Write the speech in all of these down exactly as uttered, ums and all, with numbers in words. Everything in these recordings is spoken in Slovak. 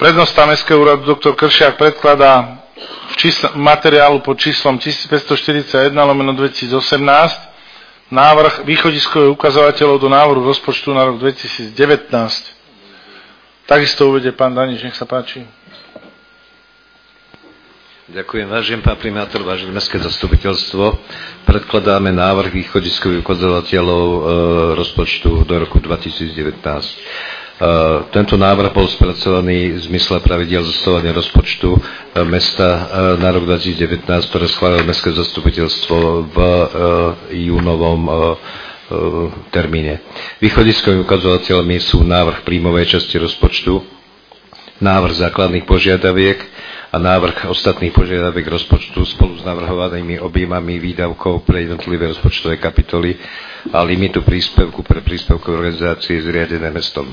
Prednosta Mestského úradu doktor Kršiak predkladá v čísle, materiálu pod číslom tisícpäťstoštyridsaťjeden lomeno dvetisícosemnásť návrh východiskových ukazovateľov do návrhu rozpočtu na rok dvetisícdevätnásť. Takisto uvedie pán Daniš, nech sa páči. Ďakujem, vážený pán primátor, vážené mestské zastupiteľstvo. Predkladáme návrh východiskových ukazovateľov e, rozpočtu do roku dvetisícdevätnásť. Uh, tento návrh bol spracovaný v zmysle pravidiel zostavovania rozpočtu uh, mesta uh, na rok dvetisícdevätnásť, ktoré schválilo mestské zastupiteľstvo v uh, júnovom uh, uh, termíne. Východiskovými ukazovateľmi sú návrh príjmovej časti rozpočtu, návrh základných požiadaviek a návrh ostatných požiadaviek rozpočtu spolu s navrhovanými objemami výdavkov pre jednotlivé rozpočtové kapitoly a limitu príspevku pre príspevkové organizácie zriadené mestom.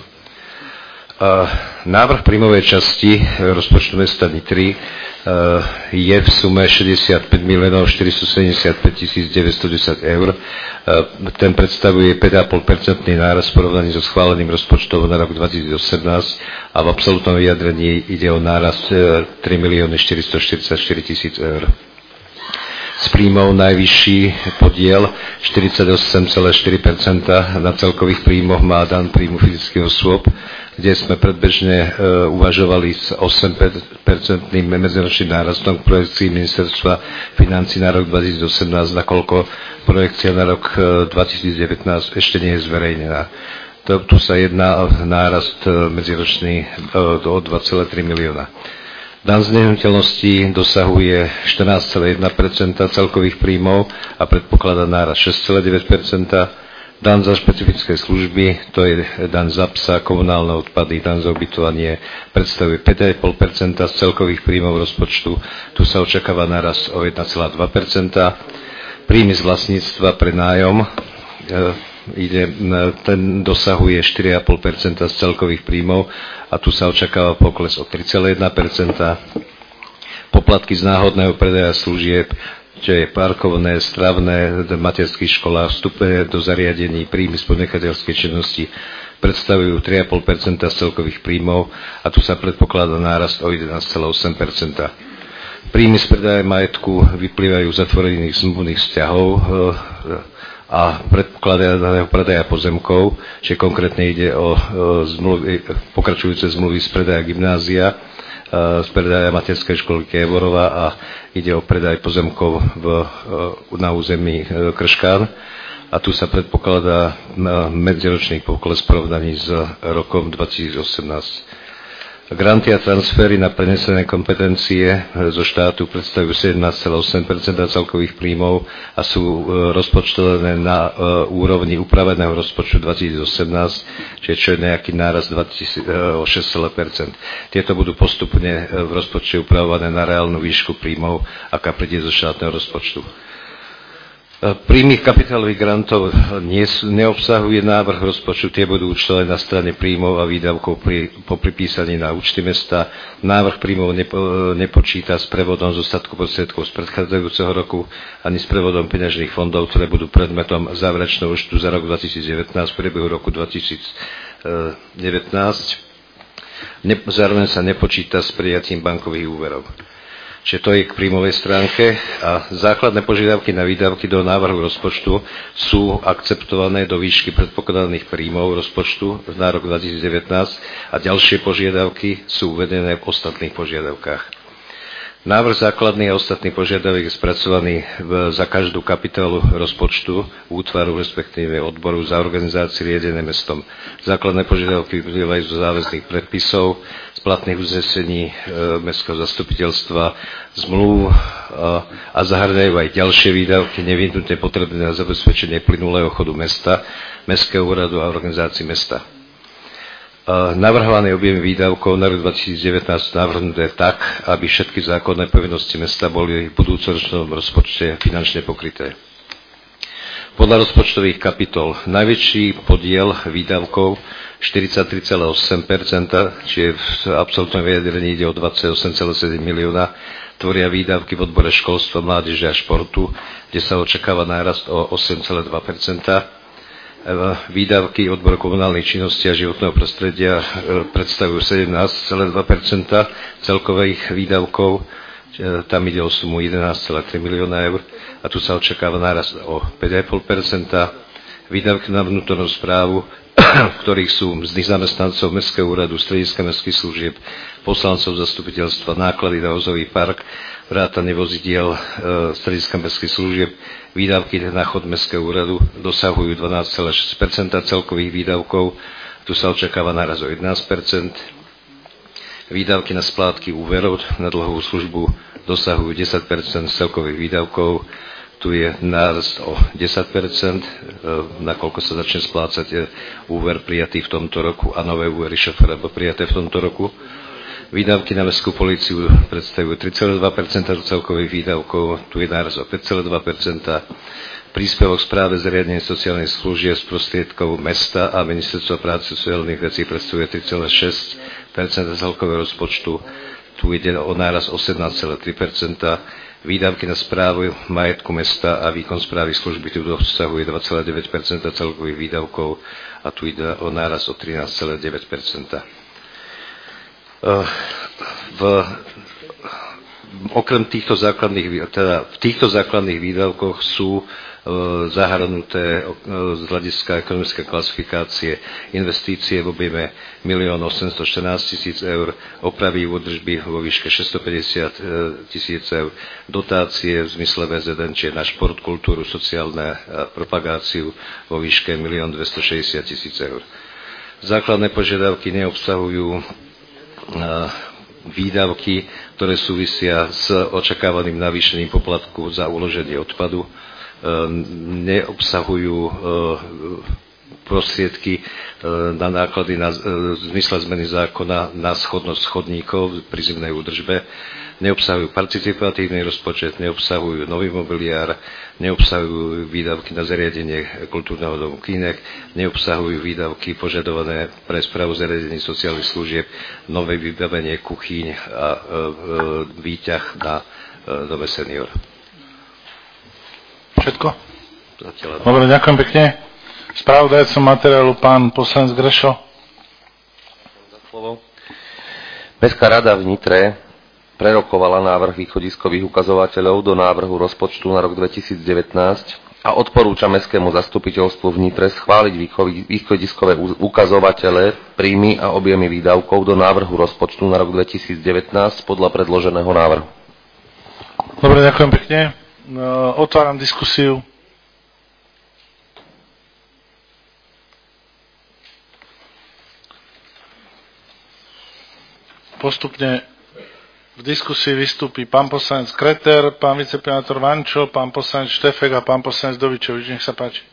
Návrh príjmovej časti rozpočtu mesta Nitry je v sume šesťdesiatpäť miliónov štyristosedemdesiatpäť tisíc deväťstodesať eur. Ten predstavuje päť celá päť percentný nárast v porovnaní so schváleným rozpočtom na rok dvetisícosemnásť a v absolútnom vyjadrení ide o nárast tri milióny štyristoštyridsaťštyri tisíc eur. Z príjmov najvyšší podiel štyridsaťosem celá štyri percenta na celkových príjmoch má dan príjmu fyzických osôb, kde sme predbežne e, uvažovali s osem percentným medziročným nárastom k projekcii ministerstva financí na rok dvetisícosemnásť, nakoľko projekcia na rok e, dvetisícdevätnásť ešte nie je zverejnená. To, tu sa jedná o nárast e, medziročný e, o dva celé tri milióna. Dan z nehnuteľností dosahuje štrnásť celá jeden percenta celkových príjmov a predpokladá nárast šesť celá deväť percenta. Dan za špecifické služby, to je dan za psa, komunálne odpady, dan za ubytovanie, predstavuje päť celá päť percenta z celkových príjmov rozpočtu. Tu sa očakáva nárast o jeden celá dva percenta. Príjmy z vlastníctva pre nájom, e, ide, ten dosahuje štyri celá päť percenta z celkových príjmov a tu sa očakáva pokles o tri celá jeden percenta. Poplatky z náhodného predaja služieb, čo je parkovné, stravné, v materských školách, vstupné do zariadení, príjmy z podnikateľskej činnosti predstavujú tri celá päť percenta z celkových príjmov a tu sa predpokladá nárast o jedenásť celá osem percenta. Príjmy z predaja majetku vyplývajú z zatvorených zmluvných vzťahov a predpokladaného predaja pozemkov, čiže konkrétne ide o zmluvy, pokračujúce zmluvy z predaja gymnázia, z predaja materskej školky Jevorova a ide o predaj pozemkov v, na území Krškán. A tu sa predpokladá medziročný pokles v porovnaní s rokom dvetisícosemnásť. Granty a transfery na prenesené kompetencie zo štátu predstavujú sedemnásť celá osem percenta celkových príjmov a sú rozpočtované na úrovni upraveného rozpočtu dvetisícosemnásť, čiže čo je nejaký nárast o šesť celá päť percenta. Tieto budú postupne v rozpočte upravované na reálnu výšku príjmov, aká príde zo štátneho rozpočtu. Príjmy kapitálových grantov nie, neobsahuje návrh rozpočtu, tie budú účtované na strane príjmov a výdavkov pri, po pripísaní na účty mesta. Návrh príjmov nepo, nepočíta s prevodom z ostatku prostriedkov z predchádzajúceho roku ani s prevodom peňažných fondov, ktoré budú predmetom záverečného účtu za rok dvetisícdevätnásť v priebehu roku dvetisícdevätnásť. Ne, zároveň sa nepočíta s prijatím bankových úverov. Čiže to je k príjmovej stránke a základné požiadavky na výdavky do návrhu rozpočtu sú akceptované do výšky predpokladaných príjmov rozpočtu na rok dvetisícdevätnásť a ďalšie požiadavky sú uvedené v ostatných požiadavkách. Návrh základných a ostatných požiadaviek je spracovaný v, za každú kapitolu rozpočtu útvaru, respektíve odboru za organizácií riadené mestom. Základné požiadavky vyplývajú zo záväzných predpisov, z platných uznesení e, mestského zastupiteľstva, zmluv a, a zahrňajú aj ďalšie výdavky nevyhnutne potrebné na zabezpečenie plynulého chodu mesta, mestského úradu a organizácií mesta. Navrhované objemy výdavkov na rok dvetisícdevätnásť navrhnuté tak, aby všetky zákonné povinnosti mesta boli v budúcoročnom rozpočte finančne pokryté. Podľa rozpočtových kapitol najväčší podiel výdavkov štyridsaťtri celá osem percenta, čiže v absolútnom vyjadrení ide o dvadsaťosem celá sedem milióna, tvoria výdavky v odbore školstva, mládeže a športu, kde sa očakáva nárast o osem celá dva percenta. Výdavky odboru komunálnej činnosti a životného prostredia predstavujú sedemnásť celá dva percenta celkových výdavkov. Tam ide o sumu jedenásť celá tri milióna eur a tu sa očakáva nárast o päť celá päť percenta. Výdavky na vnútornú správu, v ktorých sú mzdy zamestnancov Mestského úradu, strediska mestských služieb, poslancov zastupiteľstva, náklady na vozový park, vrátane vozidiel strediska mestských služieb, výdavky na chod Mestského úradu dosahujú dvanásť celá šesť percenta celkových výdavkov. Tu sa očakáva náraz o jedenásť percent. Výdavky na splátky úverov na dlhovú službu dosahujú desať percent celkových výdavkov. Tu je nárast o desať percent, nakoľko sa začne splácať úver prijatý v tomto roku a nové úvery šoféra prijaté v tomto roku. Výdavky na mestskú políciu predstavujú tri celá dva percenta celkových výdavkov, tu je náraz o päť celá dva percenta. Príspevok správe zariadenia sociálnych služieb z prostriedkov mesta a ministerstva práce a sociálnych vecí predstavuje tri celá šesť percenta celkového rozpočtu, tu ide o náraz o sedemnásť celá tri percenta. Výdavky na správu majetku mesta a výkon správy služby tu dosahuje dva celá deväť percenta celkových výdavkov a tu ide o náraz o trinásť celá deväť percenta. V, okrem týchto základných, teda v týchto základných výdavkoch sú zahrnuté z hľadiska ekonomické klasifikácie investície v objeme milión osemstoštrnásť tisíc eur, opravy údržby vo výške šesťstopäťdesiat tisíc eur, dotácie v zmysle vé zet en, čiže na šport, kultúru, sociálne propagáciu vo výške milión dvestošesťdesiat tisíc eur. Základné požiadavky neobsahujú výdavky, ktoré súvisia s očakávaným navýšením poplatku za uloženie odpadu, neobsahujú prostriedky na náklady na zmysle zmeny zákona na schodnosť chodníkov pri zimnej údržbe, neobsahujú participatívny rozpočet, neobsahujú nový mobiliár, neobsahujú výdavky na zariadenie kultúrneho domu Kínek, neobsahujú výdavky požadované pre správu zariadení sociálnych služieb, nové vybavenie kuchyň a výťah na dome senior. Všetko? Dobre, ďakujem pekne. Spravodajcom materiálu pán poslanec Grešo. Mestská rada v Nitre prerokovala návrh východiskových ukazovateľov do návrhu rozpočtu na rok dvetisícdevätnásť a odporúča mestskému zastupiteľstvu v Nitre schváliť východiskové ukazovatele, príjmy a objemy výdavkov do návrhu rozpočtu na rok dvetisícdevätnásť podľa predloženého návrhu. Dobre, ďakujem pekne. Otváram diskusiu. Postupne v diskusii vystúpi pán poslanec Kreter, pán viceprimátor Vančo, pán poslanec Štefek a pán poslanec Dovičovič. Nech sa páči.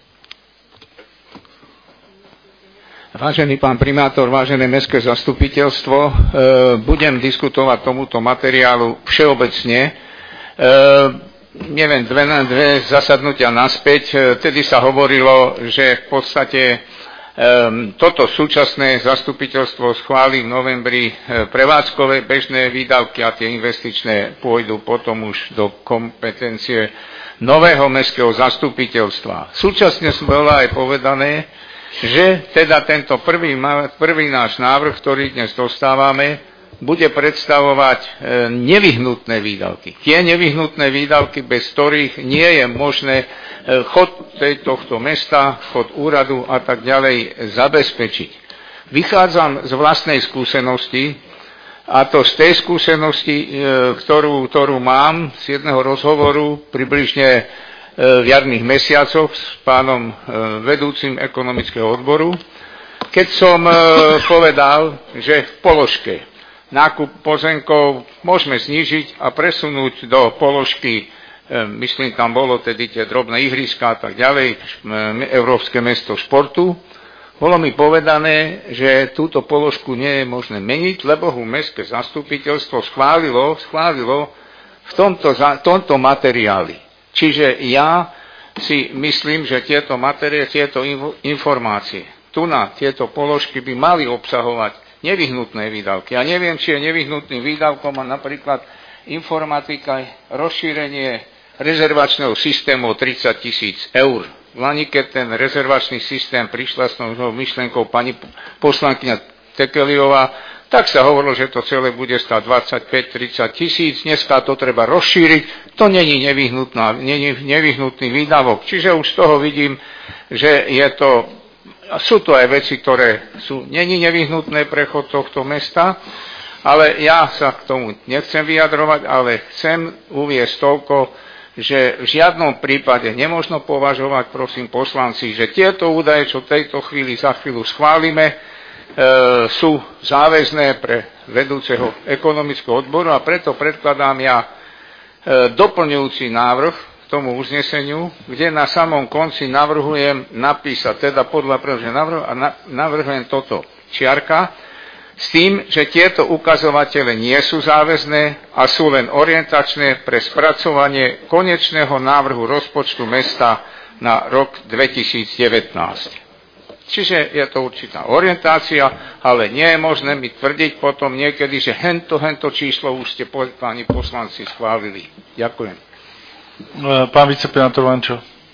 Vážený pán primátor, vážené mestské zastupiteľstvo, budem diskutovať tomuto materiálu všeobecne. Neviem, dve na dve zasadnutia naspäť, tedy sa hovorilo, že v podstate toto súčasné zastupiteľstvo schváli v novembri prevádzkové bežné výdavky a tie investičné pôjdu potom už do kompetencie nového mestského zastupiteľstva. Súčasne bolo aj povedané, že teda tento prvý, prvý náš návrh, ktorý dnes dostávame, bude predstavovať nevyhnutné výdavky. Tie nevyhnutné výdavky, bez ktorých nie je možné chod tohto mesta, chod úradu a tak ďalej zabezpečiť. Vychádzam z vlastnej skúsenosti, a to z tej skúsenosti, ktorú, ktorú mám z jedného rozhovoru približne v jarných mesiacoch s pánom vedúcim ekonomického odboru, keď som povedal, že v položke nákup pozemkov môžeme znížiť a presunúť do položky, myslím, tam bolo tedy tie drobné ihriska a tak ďalej, Európske mesto športu. Bolo mi povedané, že túto položku nie je možné meniť, lebo ho mestské zastupiteľstvo schválilo, schválilo v tomto, tomto materiáli. Čiže ja si myslím, že tieto materiály, tieto informácie, tu na tieto položky by mali obsahovať nevyhnutné výdavky. Ja neviem, či je nevyhnutným výdavkom a napríklad informatika, rozšírenie rezervačného systému o tridsať tisíc eur. Lani, keď ten rezervačný systém prišla s novou myšlienkou pani poslankyňa Tekeliová, tak sa hovorilo, že to celé bude stáť dvadsaťpäť tridsať tisíc, dneska to treba rozšíriť, to není nevyhnutný výdavok. Čiže už z toho vidím, že je to, sú to aj veci, ktoré sú není nevyhnutné prechod tohto mesta, ale ja sa k tomu nechcem vyjadrovať, ale chcem uviesť toľko, že v žiadnom prípade nemožno považovať, prosím poslanci, že tieto údaje, čo v tejto chvíli za chvíľu schválime, E, sú záväzné pre vedúceho ekonomického odboru a preto predkladám ja e, doplňujúci návrh k tomu uzneseniu, kde na samom konci navrhujem napísať, teda podľa predloženého návrhu, a na, navrhujem toto čiarka, s tým, že tieto ukazovatele nie sú záväzné a sú len orientačné pre spracovanie konečného návrhu rozpočtu mesta na rok dvetisícdevätnásť. Čiže je to určitá orientácia, ale nie je možné mi tvrdiť potom niekedy, že hento, hento číslo už ste, páni poslanci, schválili. Ďakujem. Pán viceprimátor Vančo.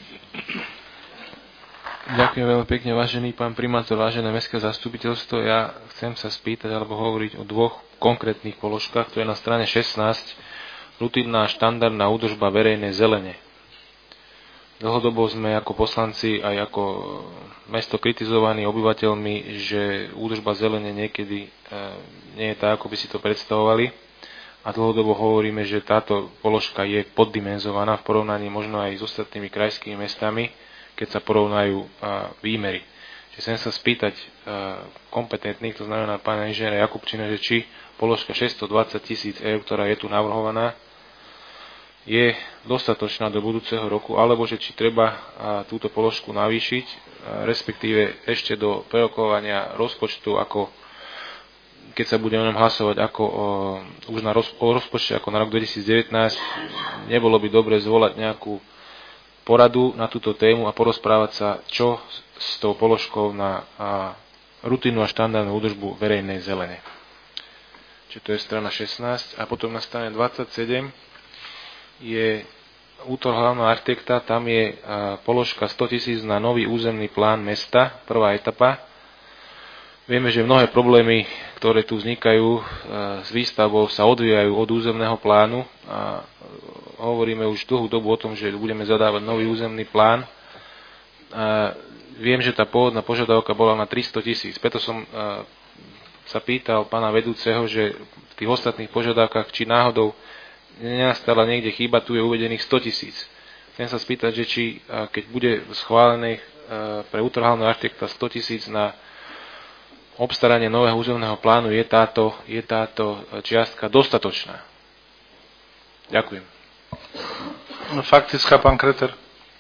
Ďakujem veľmi pekne, vážený pán primátor, vážené mestské zastupiteľstvo. Ja chcem sa spýtať alebo hovoriť o dvoch konkrétnych položkách. To je na strane šestnásť, rutinná štandardná údržba verejnej zelene. Dlhodobo sme ako poslanci aj ako mesto kritizovaní obyvateľmi, že údržba zelene niekedy nie je tak, ako by si to predstavovali. A dlhodobo hovoríme, že táto položka je poddimenzovaná v porovnaní možno aj s ostatnými krajskými mestami, keď sa porovnajú výmery. Čiže chcem sa spýtať kompetentných, to znamená pána inžiniera Jakubčina, že či položka šesťstodvadsať tisíc eur, ktorá je tu navrhovaná, je dostatočná do budúceho roku, alebo že či treba túto položku navýšiť, respektíve ešte do prerokovania rozpočtu, ako keď sa bude o ňom hlasovať ako o, už na roz, o rozpočte ako na rok dvetisícdevätnásť, nebolo by dobre zvolať nejakú poradu na túto tému a porozprávať sa, čo s tou položkou na a, rutinnú a štandardnú údržbu verejnej zelene. Čiže to je strana šestnásť a potom na strane dvadsaťsedem je útor hlavného architekta, tam je a, položka sto tisíc na nový územný plán mesta, prvá etapa. Vieme, že mnohé problémy, ktoré tu vznikajú a, s výstavbou, sa odvíjajú od územného plánu a hovoríme už dlhú dobu o tom, že budeme zadávať nový územný plán. A viem, že tá pôvodná požiadavka bola na tristo tisíc, preto som a, sa pýtal pána vedúceho, že v tých ostatných požiadavkách, či náhodou nenastala niekde chyba, tu je uvedených sto tisíc. Chcem sa spýtať, že či keď bude schválený pre útrhálneho architekta sto tisíc na obstaranie nového územného plánu, je táto, je táto čiastka dostatočná. Ďakujem. Faktická, pán Kreter.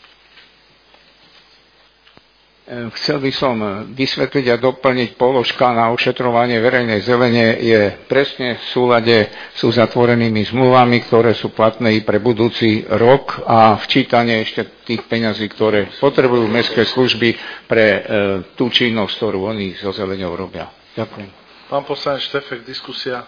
Chcel by som vysvetliť a doplniť, položka na ošetrovanie verejnej zelene je presne v súlade s uzatvorenými zmluvami, ktoré sú platné i pre budúci rok a včítanie ešte tých peňazí, ktoré potrebujú mestské služby pre e, tú činnosť, ktorú oni so zeleňou robia. Ďakujem. Pán poslanec Štefek, diskusia.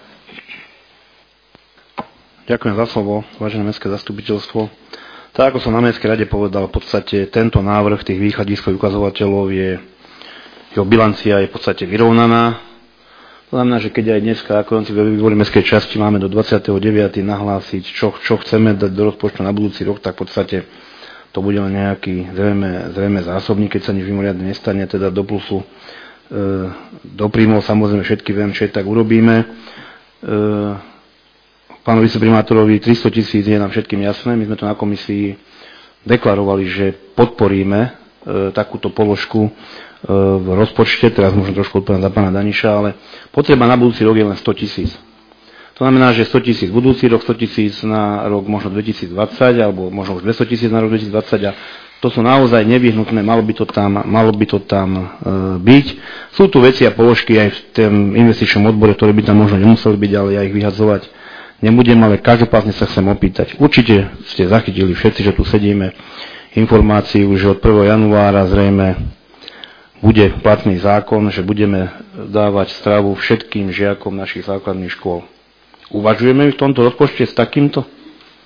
Ďakujem za slovo, vážené mestské zastupiteľstvo. Tak, ako som na mestskej rade povedal, v podstate tento návrh tých východiskových ukazovateľov je, jeho bilancia je v podstate vyrovnaná. To znamená, že keď aj dneska, ako si v výbore mestskej časti máme do dvadsiateho deviateho nahlásiť, čo, čo chceme dať do rozpočtu na budúci rok, tak v podstate to bude len nejaký zrejme, zrejme zásobník, keď sa nič mimoriadne nestane, teda do plusu, e, do príjmov samozrejme všetky vé em č, tak urobíme. E, Pánu viceprimátorovi tristo tisíc je nám všetkým jasné. My sme to na komisii deklarovali, že podporíme e, takúto položku e, v rozpočte. Teraz môžem trošku odpovedať za pána Daniša, ale potreba na budúci rok je len sto tisíc. To znamená, že sto tisíc budúci rok, sto tisíc na rok možno dvetisícdvadsať, alebo možno už dvesto tisíc na rok dvetisícdvadsať a to sú naozaj nevyhnutné, malo by to tam, malo by to tam e, byť. Sú tu veci a položky aj v tom investičnom odbore, ktoré by tam možno nemuseli byť, ale ja ich vyhadzovať nebudem, ale každopádne sa chcem opýtať. Určite ste zachytili všetci, že tu sedíme, informáciu, že od prvého januára zrejme bude platný zákon, že budeme dávať stravu všetkým žiakom našich základných škôl. Uvažujeme v tomto rozpočte s takýmto?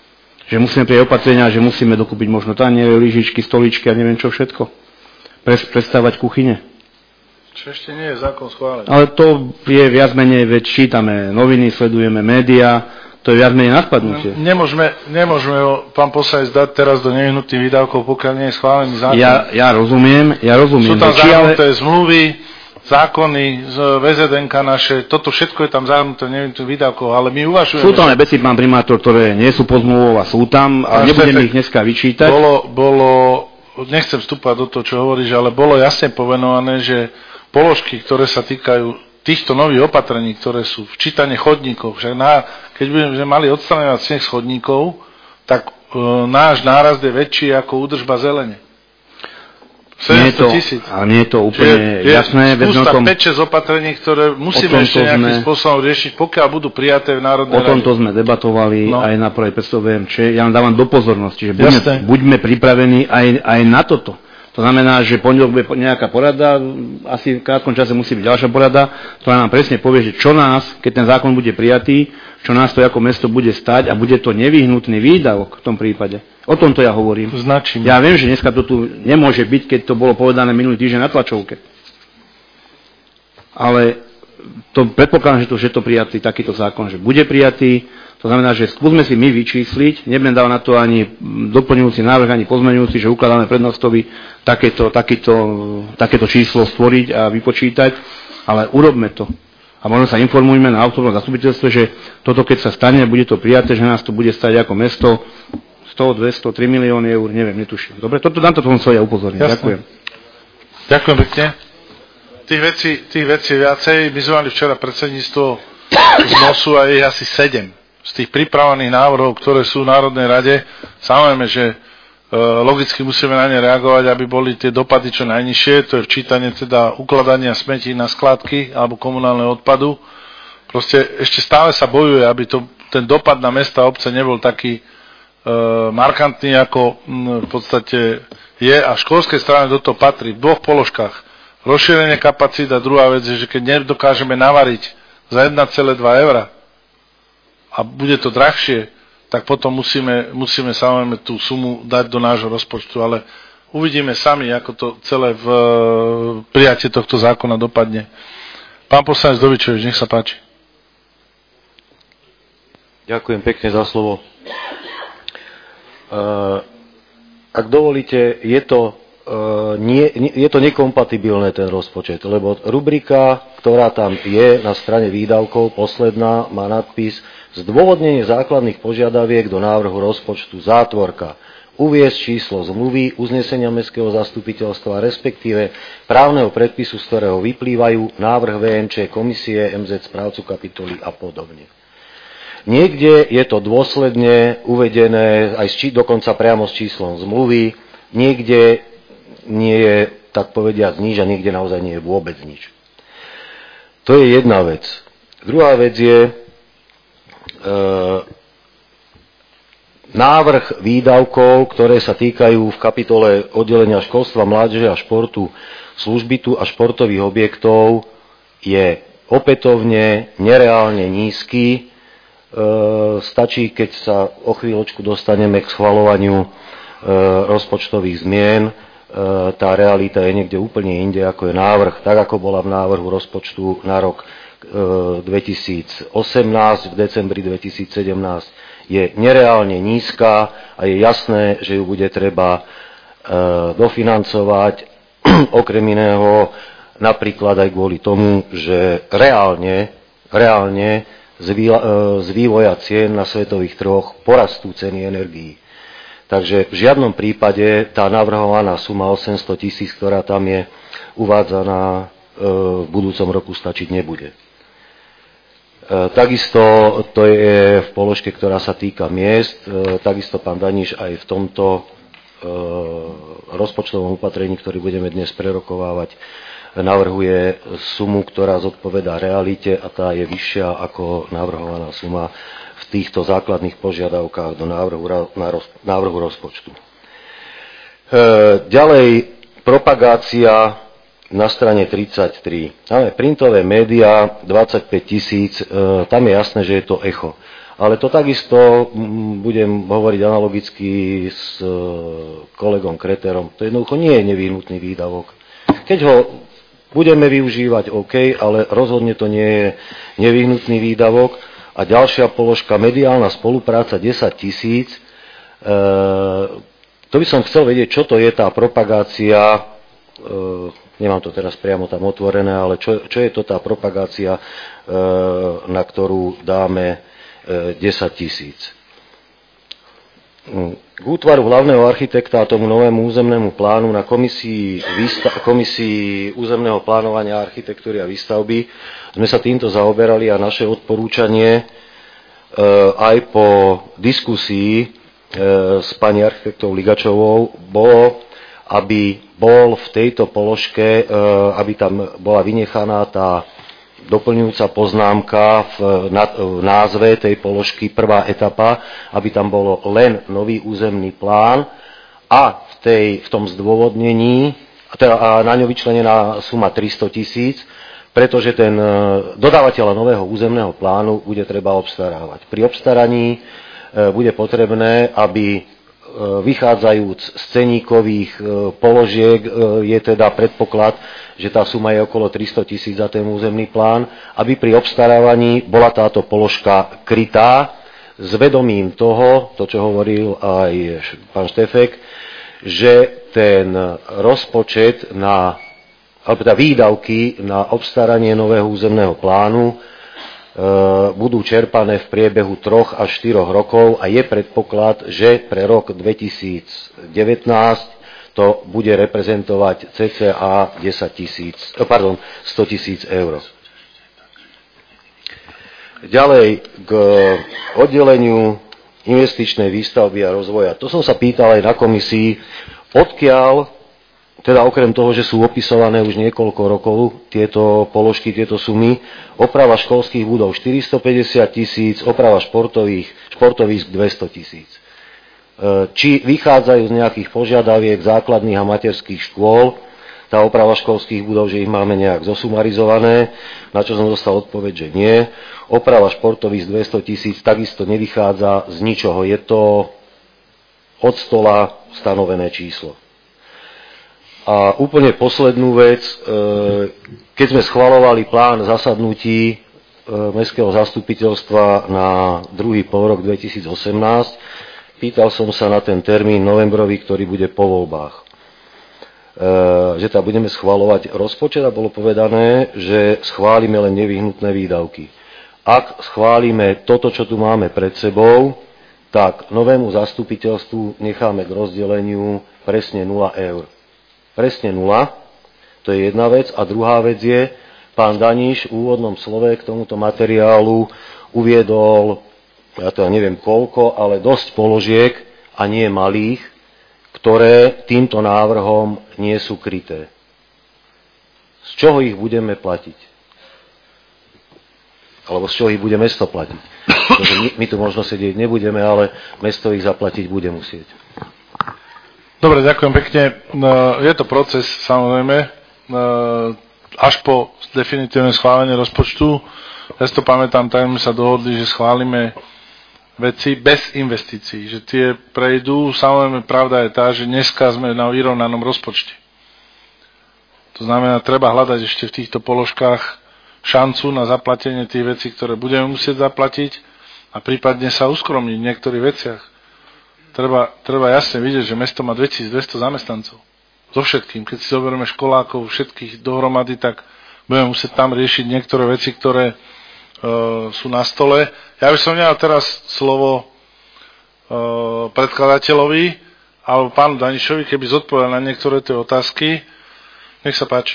že musíme prijať opatrenia, že musíme dokúpiť možno taniere, lyžičky, stoličky a neviem čo všetko. Predstavať kuchyne. Čo ešte nie je zákon schválený. Ale to je viac menej, veď čítame noviny, sledujeme médiá, to je viac menej naspadnutie. Nemôžeme, nemôžeme ho, pán poslanec, dať teraz do nevyhnutých výdavkov, pokiaľ nie je schválený zákon. Ja, ja rozumiem, ja rozumiem. Sú tam zahrnuté ale... zmluvy, zákony z vé zet en ká naše, toto všetko je tam zahrnuté v nevyhnutých výdavkov, ale my uvažujeme... Sú tam aj veci, pán primátor, ktoré nie sú pozmluvou a sú tam a nebudeme ich dneska vyčítať. Bolo, bolo, nechcem vstúpať do toho, čo hovoríš, ale bolo jasne povenované, že položky, ktoré sa týkajú týchto nových opatrení, ktoré sú v čítane chodníkov, však na, keď by sme mali odstraňovať sneh z chodníkov, tak e, náš nárast je väčší ako údržba zelene. sedemsto tisíc. Ale nie je to úplne je, jasné. Je spústa päť šesť opatrení, ktoré musíme ešte nejakým sme, spôsobom riešiť, pokiaľ budú prijaté v Národnej rade. O tomto sme debatovali no. aj na prvej päťsto vé em č. Ja vám dávam do pozornosti, že buďme, buďme pripravení aj, aj na toto. To znamená, že pondelok bude nejaká porada, asi v krátkom čase musí byť ďalšia porada, ktorá nám presne povie, že čo nás, keď ten zákon bude prijatý, čo nás to ako mesto bude stať a bude to nevyhnutný výdavok v tom prípade. O tomto ja hovorím. Značím. Ja viem, že dneska to tu nemôže byť, keď to bolo povedané minulý týždeň na tlačovke. Ale to predpokladám, že to, že to prijatý takýto zákon, že bude prijatý. To znamená, že skúsme si my vyčísliť, nebudem dávať na to ani doplňujúci návrh, ani pozmeňujúci, že ukladáme prednostovi takéto, takýto, takéto číslo stvoriť a vypočítať, ale urobme to. A možno sa informujme na autonomnom zastupiteľstve, že toto keď sa stane, bude to prijaté, že nás to bude stať ako mesto sto, dvesto, tri milióny eur, neviem, netuším. Dobre, toto nám to som chcel ja upozorniť. Jasne. Ďakujem. Ďakujem pekne. Tých vecí, tých vecí viacej. My sme mali včera predsedníctvo z MOSu a je asi sedem. Z tých pripravených návrhov, ktoré sú v Národnej rade, samozrejme, že e, logicky musíme na ne reagovať, aby boli tie dopady čo najnižšie, to je včítanie teda ukladania smetí na skladky alebo komunálneho odpadu. Proste ešte stále sa bojuje, aby to, ten dopad na mesta a obce nebol taký e, markantný, ako m, v podstate je a v školskej strane do toho patrí v dvoch položkách. Rozšírenie kapacít a druhá vec je, že keď nedokážeme navariť za jeden celá dva eura, a bude to drahšie, tak potom musíme, musíme samozrejme tú sumu dať do nášho rozpočtu, ale uvidíme sami, ako to celé v prijatie tohto zákona dopadne. Pán poslanec Dovičovič, nech sa páči. Ďakujem pekne za slovo. Ak dovolíte, je to, nie, je to nekompatibilné ten rozpočet, lebo rubrika, ktorá tam je na strane výdavkov, posledná, má nadpis Zdôvodnenie základných požiadaviek do návrhu rozpočtu zátvorka. Uviesť číslo zmluvy, uznesenia mestského zastupiteľstva, respektíve právneho predpisu, z ktorého vyplývajú, návrh vé em č, komisie, em zet, správcu kapitoly a podobne. Niekde je to dôsledne uvedené, aj či, dokonca priamo s číslom zmluvy, niekde nie je, tak povediať, nič a niekde naozaj nie je vôbec nič. To je jedna vec. Druhá vec je, E, návrh výdavkov, ktoré sa týkajú v kapitole oddelenia školstva, mládeže a športu, služby a športových objektov, je opätovne nereálne nízky. E, stačí, keď sa o chvíľočku dostaneme k schvaľovaniu e, rozpočtových zmien, e, tá realita je niekde úplne inde, ako je návrh, tak ako bola v návrhu rozpočtu na rok dvetisícosemnásť, v decembri dvetisícsedemnásť je nereálne nízka a je jasné, že ju bude treba e, dofinancovať, okrem iného napríklad aj kvôli tomu, že reálne, reálne z, vý, e, z vývoja cien na svetových trhoch porastú ceny energií. Takže v žiadnom prípade tá navrhovaná suma osemsto tisíc, ktorá tam je uvádzaná, e, v budúcom roku stačiť nebude. Takisto to je v položke, ktorá sa týka miest. Takisto pán Daniš aj v tomto rozpočtovom opatrení, ktorý budeme dnes prerokovávať, navrhuje sumu, ktorá zodpovedá realite a tá je vyššia ako navrhovaná suma v týchto základných požiadavkách do návrhu, návrhu rozpočtu. Ďalej propagácia na strane tridsaťtri. Máme printové médiá, dvadsaťpäť tisíc, tam je jasné, že je to echo. Ale to takisto budem hovoriť analogicky s kolegom Kreterom. To jednoducho nie je nevyhnutný výdavok. Keď ho budeme využívať, OK, ale rozhodne to nie je nevyhnutný výdavok. A ďalšia položka, mediálna spolupráca desať tisíc. E, to by som chcel vedieť, čo to je tá propagácia, e, nemám to teraz priamo tam otvorené, ale čo, čo je to tá propagácia, e, na ktorú dáme e, desať tisíc. K útvaru hlavného architekta a tomu novému územnému plánu na komisii, výsta- komisii územného plánovania architektúry a výstavby sme sa týmto zaoberali a naše odporúčanie e, aj po diskusii e, s pani architektou Ligačovou bolo, aby bol v tejto položke, e, aby tam bola vynechaná tá doplňujúca poznámka v, na, v názve tej položky prvá etapa, aby tam bolo len nový územný plán a v, tej, v tom zdôvodnení a, teda, a na ňo vyčlenená suma tristo tisíc, pretože ten dodávateľa nového územného plánu bude treba obstarávať. Pri obstaraní e, bude potrebné, aby e, vychádzajúc z ceníkových e, položiek e, je teda predpoklad, že tá suma je okolo tristo tisíc za ten územný plán, aby pri obstarávaní bola táto položka krytá s vedomím toho, to čo hovoril aj pán Štefek, že ten rozpočet na, alebo teda výdavky na obstaranie nového územného plánu e, budú čerpané v priebehu troch až štyroch rokov a je predpoklad, že pre rok dvetisícdevätnásť to bude reprezentovať cca desať tisíc, pardon, sto tisíc eur. Ďalej k oddeleniu investičnej výstavby a rozvoja. To som sa pýtal aj na komisii, odkiaľ, teda okrem toho, že sú opisované už niekoľko rokov tieto položky, tieto sumy, oprava školských budov štyristopäťdesiat tisíc, oprava športových, športovísk dvesto tisíc. Či vychádzajú z nejakých požiadaviek základných a materských škôl, tá oprava školských budov, že ich máme nejak zosumarizované, na čo som dostal odpoveď, že nie. Oprava športových z dvesto tisíc takisto nevychádza z ničoho. Je to od stola stanovené číslo. A úplne poslednú vec, keď sme schvaľovali plán zasadnutí Mestského zastupiteľstva na druhý polrok dvetisícosemnásť, pýtal som sa na ten termín novembrový, ktorý bude po voľbách. E, že tam budeme schvaľovať rozpočet a bolo povedané, že schválime len nevyhnutné výdavky. Ak schválime toto, čo tu máme pred sebou, tak novému zastupiteľstvu necháme k rozdeleniu presne nula eur. Presne nula, to je jedna vec. A druhá vec je, pán Daniš v úvodnom slove k tomuto materiálu uviedol, ja to neviem koľko, ale dosť položiek a nie malých, ktoré týmto návrhom nie sú kryté. Z čoho ich budeme platiť? Alebo z čoho ich bude mesto platiť? Pretože my, my tu možno sedieť nebudeme, ale mesto ich zaplatiť bude musieť. Dobre, ďakujem pekne. Je to proces, samozrejme, až po definitívne schválenie rozpočtu. Ja si to pamätám, tak sme sa dohodli, že schválime veci bez investícií, že tie prejdú. Samozrejme, pravda je tá, že dneska sme na vyrovnanom rozpočte. To znamená, treba hľadať ešte v týchto položkách šancu na zaplatenie tých vecí, ktoré budeme musieť zaplatiť a prípadne sa uskromniť v niektorých veciach. Treba, treba jasne vidieť, že mesto má dvetisícdvesto zamestnancov. So všetkým. Keď si zoberieme školákov všetkých dohromady, tak budeme musieť tam riešiť niektoré veci, ktoré uh, sú na stole. Ja by som nedal teraz slovo uh, predkladateľovi alebo pánu Danišovi, keby zodpovedal na niektoré tie otázky. Nech sa páči.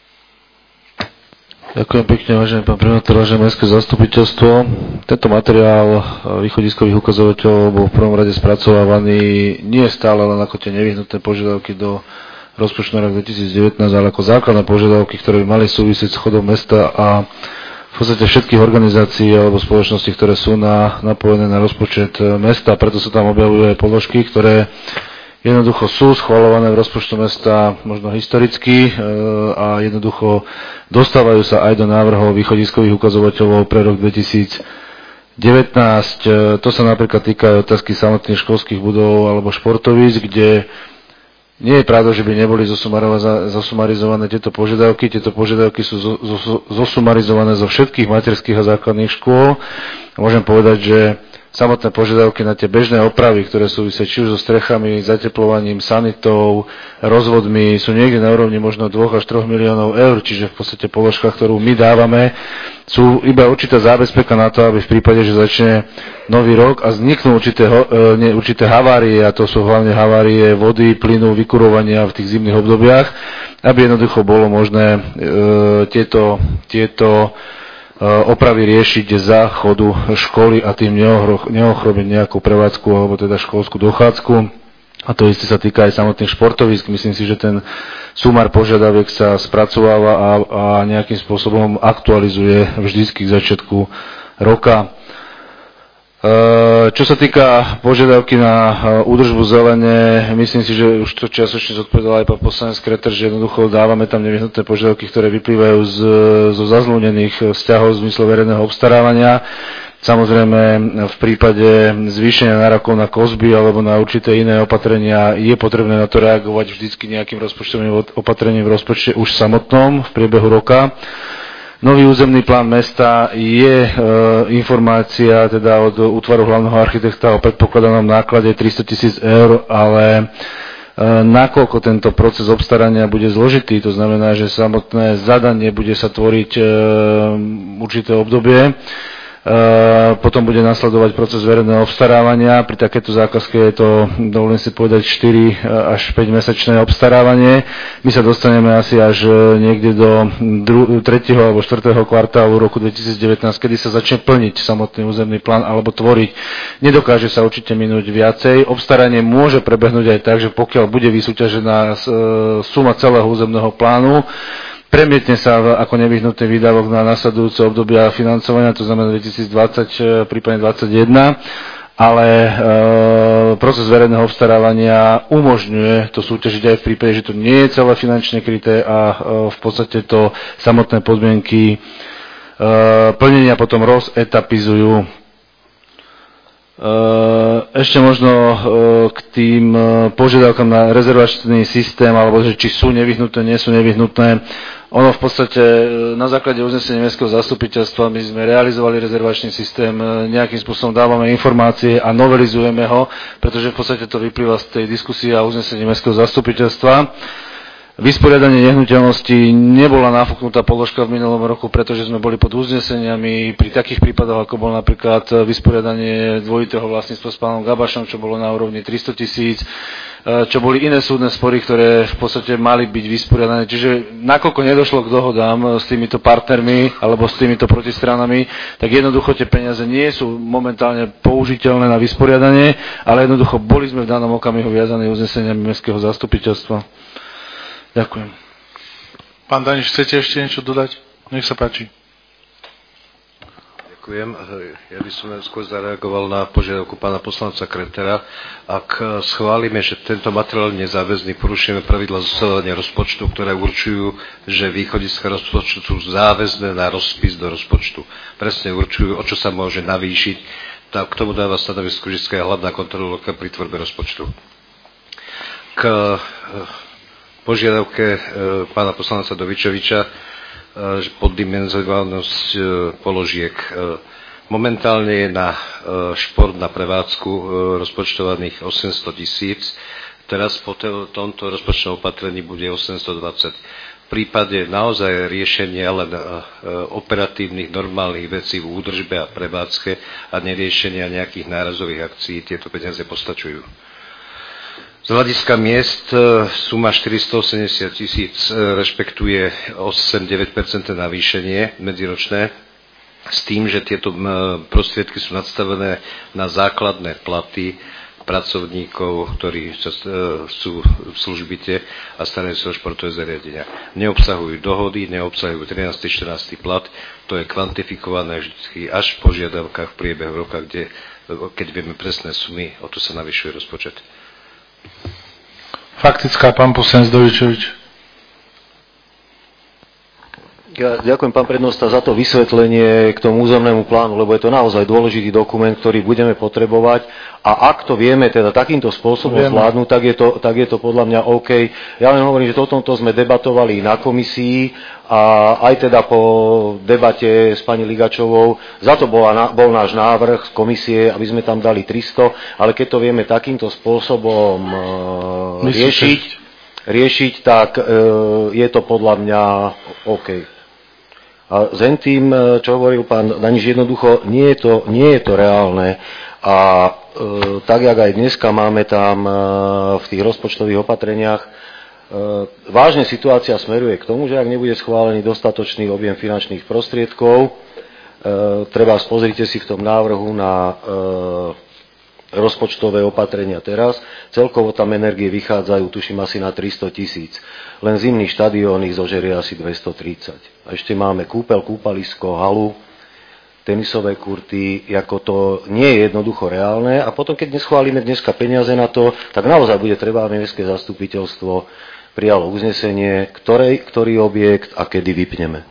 Ďakujem pekne, vážený pán primátor, vážené mestské zastupiteľstvo. Tento materiál východiskových ukazovateľov bol v prvom rade spracovávaný nie stále len ako tie nevyhnutné požiadavky do rozpočtu na rok dvetisícdevätnásť, ale ako základné požiadavky, ktoré by mali súvisieť s chodom mesta a v podstate všetkých organizácií alebo spoločností, ktoré sú na, napojené na rozpočet mesta. Preto sa tam objavujú aj položky, ktoré jednoducho sú schvaľované v rozpočtu mesta možno historicky a jednoducho dostávajú sa aj do návrhov východiskových ukazovateľov pre rok dvetisícdevätnásť. To sa napríklad týka aj otázky samotných školských budov alebo športovísk, kde nie je pravda, že by neboli zosumarizované tieto požiadavky. Tieto požiadavky sú zosumarizované zo všetkých materských a základných škôl. Môžem povedať, že samotné požiadavky na tie bežné opravy, ktoré súvisia či už so strechami, zateplovaním, sanitou, rozvodmi, sú niekde na úrovni možno dva až tri miliónov eur, čiže v podstate položka, ktorú my dávame, sú iba určitá zábezpeka na to, aby v prípade, že začne nový rok a vzniknú určité, ne, určité havárie, a to sú hlavne havárie vody, plynu, vykurovania v tých zimných obdobiach, aby jednoducho bolo možné e, tieto, tieto opravy riešiť za chodu školy a tým neochrobiť nejakú prevádzku alebo teda školskú dochádzku. A to isté sa týka aj samotných športovísk. Myslím si, že ten sumár požiadaviek sa spracováva a, a nejakým spôsobom aktualizuje vždycky k začiatku roka. Čo sa týka požiadavky na údržbu zelene, myslím si, že už to čiastočne zodpovedal aj pán poslanec Kreter, že jednoducho dávame tam nevyhnutné požiadavky, ktoré vyplývajú z, zo zazlúnených vzťahov v zmysle verejného obstarávania. Samozrejme, v prípade zvýšenia nárokov na kozby alebo na určité iné opatrenia je potrebné na to reagovať vždycky nejakým rozpočtovým opatrením v rozpočte už samotnom v priebehu roka. Nový územný plán mesta je e, informácia teda od útvaru hlavného architekta o predpokladanom náklade tristo tisíc eur, ale e, nakoľko tento proces obstarania bude zložitý, to znamená, že samotné zadanie bude sa tvoriť e, určité obdobie, potom bude nasledovať proces verejného obstarávania. Pri takéto zákazke je to, dovolím si povedať, štyri až päť mesačné obstarávanie. My sa dostaneme asi až niekde do tretieho alebo štvrtého kvartálu roku dvetisícdevätnásť, kedy sa začne plniť samotný územný plán alebo tvoriť. Nedokáže sa určite minúť viacej. Obstaranie môže prebehnúť aj tak, že pokiaľ bude vysúťažená suma celého územného plánu, premietne sa ako nevyhnutný výdavok na nasledujúce obdobia financovania, to znamená dvetisícdvadsať, prípadne dvadsaťjeden, ale e, proces verejného obstarávania umožňuje to súťažiť aj v prípade, že to nie je celé finančne kryté a e, v podstate to samotné podmienky e, plnenia potom rozetapizujú. Ešte možno k tým požiadavkám na rezervačný systém, alebo že či sú nevyhnutné, nie sú nevyhnutné. Ono v podstate na základe uznesenia mestského zastupiteľstva my sme realizovali rezervačný systém, nejakým spôsobom dávame informácie a novelizujeme ho, pretože v podstate to vyplýva z tej diskusie a uznesenia mestského zastupiteľstva. Vysporiadanie nehnuteľností nebola nafúknutá položka v minulom roku, pretože sme boli pod uzneseniami pri takých prípadoch, ako bol napríklad vysporiadanie dvojitého vlastníctva s pánom Gabašom, čo bolo na úrovni tristo tisíc, čo boli iné súdne spory, ktoré v podstate mali byť vysporiadané. Čiže nakoľko nedošlo k dohodám s týmito partnermi alebo s týmito protistranami, tak jednoducho tie peniaze nie sú momentálne použiteľné na vysporiadanie, ale jednoducho boli sme v danom okamihu viazaní uzneseniami mestského zastupiteľstva. Ďakujem. Pán Daniš, chcete ešte niečo dodať? Nech sa páči. Ďakujem. Ja by som skôr zareagoval na požiadavku pána poslanca Kretera. Ak schválime, že tento materiál je záväzný, porušujeme pravidla zostavovania rozpočtu, ktoré určujú, že východiska rozpočtu sú záväzné na rozpis do rozpočtu. Presne určujú, o čo sa môže navýšiť. Tak k tomu dáva stanovisko vždycky hlavná kontrolórka pri tvorbe rozpočtu. K požiadavke e, pána poslanca Dovičoviča, e, poddimenzovanosť e, položiek. E, momentálne je na e, šport, na prevádzku e, rozpočtovaných osemsto tisíc. Teraz po te, tomto rozpočtovom opatrení bude osemstodvadsať. V prípade naozaj riešenia len e, operatívnych, normálnych vecí v údržbe a prevádzke a neriešenia nejakých nárazových akcií, tieto peniaze postačujú. Z hľadiska miest suma štyristoosemdesiat tisíc rešpektuje osem až deväť percent navýšenie medziročné s tým, že tieto prostriedky sú nadstavené na základné platy pracovníkov, ktorí sú v službite a starajú sa o športové zariadenia. Neobsahujú dohody, neobsahujú trinásty štrnásty plat, to je kvantifikované vždy až v požiadavkách v priebehu roka, kde, keď vieme presné sumy, o to sa navyšuje rozpočet. Faktická, pán poslanec Dovičovič. Ja ďakujem, pán prednosta, za to vysvetlenie k tomu územnému plánu, lebo je to naozaj dôležitý dokument, ktorý budeme potrebovať a ak to vieme teda takýmto spôsobom vieme zvládnuť, tak je, to, tak je to podľa mňa OK. Ja len hovorím, že o tomto sme debatovali na komisii a aj teda po debate s pani Ligačovou, za to bola, bol náš návrh z komisie, aby sme tam dali tristo, ale keď to vieme takýmto spôsobom e, riešiť, riešiť, tak e, je to podľa mňa OK. A zen tým, čo hovoril pán Daniš, jednoducho nie je to, nie je to reálne a e, tak, jak aj dneska máme tam e, v tých rozpočtových opatreniach, e, vážne situácia smeruje k tomu, že ak nebude schválený dostatočný objem finančných prostriedkov, e, treba pozrite si v tom návrhu na e, rozpočtové opatrenia teraz. Celkovo tam energie vychádzajú, tuším, asi na tristo tisíc. Len zimný štadión ich zožerie asi dvestotridsať. A ešte máme kúpel, kúpalisko, halu, tenisové kurty, ako to nie je jednoducho reálne. A potom, keď neschválime dneska peniaze na to, tak naozaj bude treba, aby mestské zastupiteľstvo prijalo uznesenie, ktorej, ktorý objekt a kedy vypneme.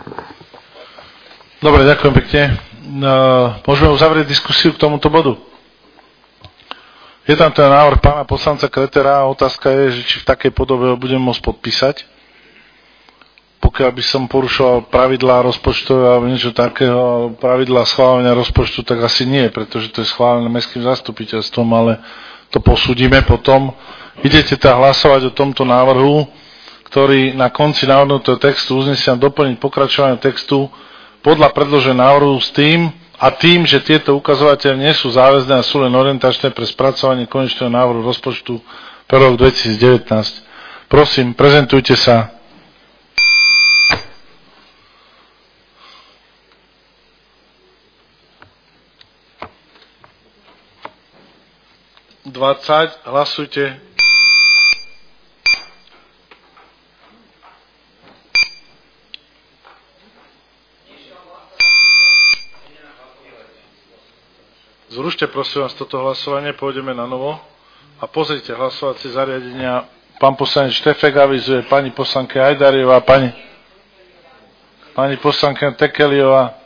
Dobre, ďakujem pekne. Môžeme uzavrieť diskusiu k tomuto bodu? Je tam ten návrh pána poslanca Kretera a otázka je, že či v takej podobe ho budem môcť podpísať. Pokiaľ by som porušoval pravidlá rozpočtové alebo niečo takého, pravidlá schválenia rozpočtu, tak asi nie, pretože to je schválené mestským zastupiteľstvom, ale to posúdime potom. Idete teda hlasovať o tomto návrhu, ktorý na konci navrhnutého textu uznesenia doplniť pokračovanie textu podľa predloženého návrhu s tým, a tým, že tieto ukazovateľe nie sú záväzné a sú len orientačné pre spracovanie konečného návrhu rozpočtu pre rok dvetisícdevätnásť. Prosím, prezentujte sa. dvadsať, hlasujte. Zrušte prosím vás toto hlasovanie, pôjdeme na novo a pozrite hlasovacie zariadenia. Pán poslanec Štefek avizuje, pani poslanka Ajdariová, pani, pani poslanka Tekeliová.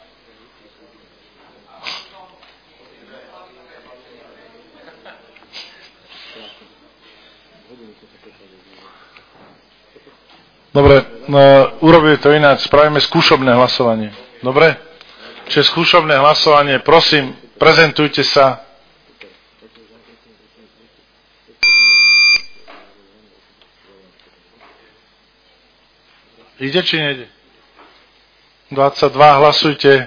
Dobre, no, urobíme to ináč, spravíme skúšobné hlasovanie. Dobre? Čiže skúšobné hlasovanie, prosím, prezentujte sa. Ide či nejde? dvadsaťdva, hlasujte.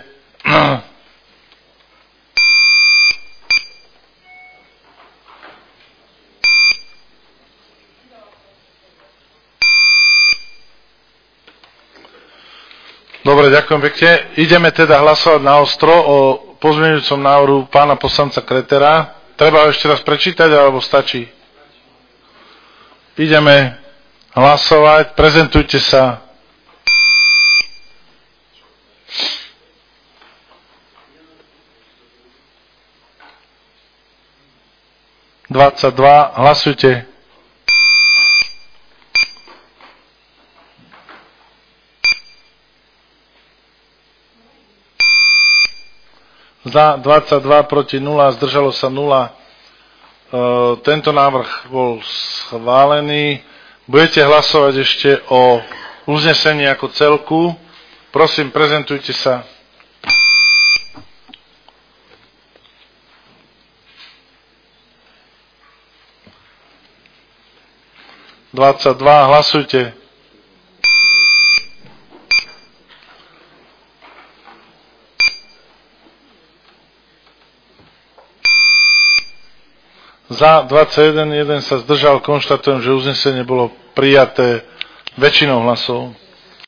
Dobre, ďakujem pekne. Ideme teda hlasovať na ostro o pozmeňujúcom návrhu pána poslanca Kretera. Treba ho ešte raz prečítať, alebo stačí? Ideme hlasovať. Prezentujte sa. dvadsaťdva. Hlasujte. Za dvadsaťdva, proti nula, zdržalo sa nula. E, tento návrh bol schválený. Budete hlasovať ešte o uznesení ako celku. Prosím, prezentujte sa. dvadsaťdva, hlasujte. Za dvadsaťjeden, jeden sa zdržal, konštatujem, že uznesenie bolo prijaté väčšinou hlasov.